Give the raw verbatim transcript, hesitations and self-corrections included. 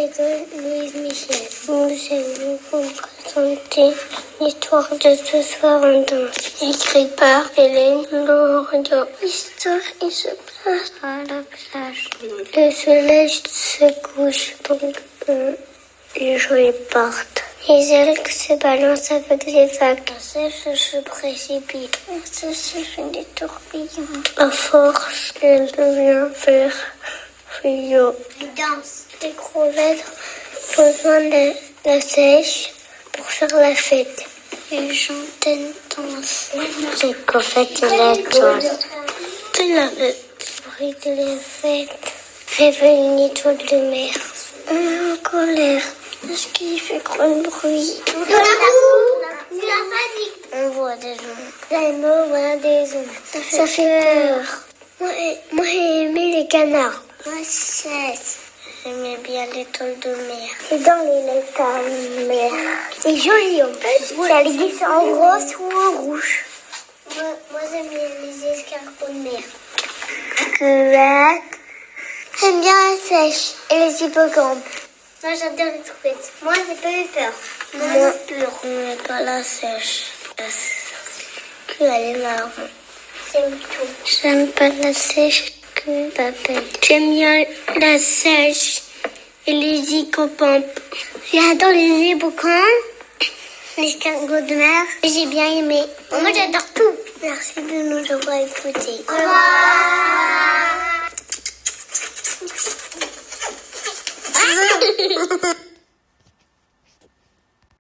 l'école Louise Michel. Nous allons vous présenter l'histoire de ce soir en danse, écrite par Hélène Loriot. L'histoire, il se passe à la plage. Le soleil se couche, donc euh, les gens partent. Les algues se balancent avec les vagues. La sèche se précipite. La sèche se fait des tourbillons. À force, elle devient vert fluo. Elle danse. Les crevettes ont besoin de la sèche pour faire la fête. Les gens dansent. Les crevettes et la danse. C'est la fête. Le bruit de la fête fait venir une étoile de mer. On est en colère. Parce qu'il fait trop de bruit. On voit des ombres. Là, on voit des ombres. Ça fait, Ça fait peur. peur. Moi, moi, j'ai aimé les canards. Moi, c'est... J'aimais bien l'étoile de mer. C'est dans les étoiles de mer. C'est joli, en fait. Ça existe en rose ou en rouge. Moi, moi j'aime bien les escargots de mer. Que J'aime bien la sèche et les hippocampes. Moi, j'adore les troupettes. Moi, j'ai pas eu peur. Moi, Moi j'ai peur. Mais pas la sèche. La sèche. Elle est marron. J'aime tout. J'aime pas la sèche que papa. J'aime bien la sèche et les hippocampes. J'adore les hippocampes, les escargots de mer. J'ai bien aimé. Moi, j'adore tout. Merci de nous avoir écoutés. Au revoir.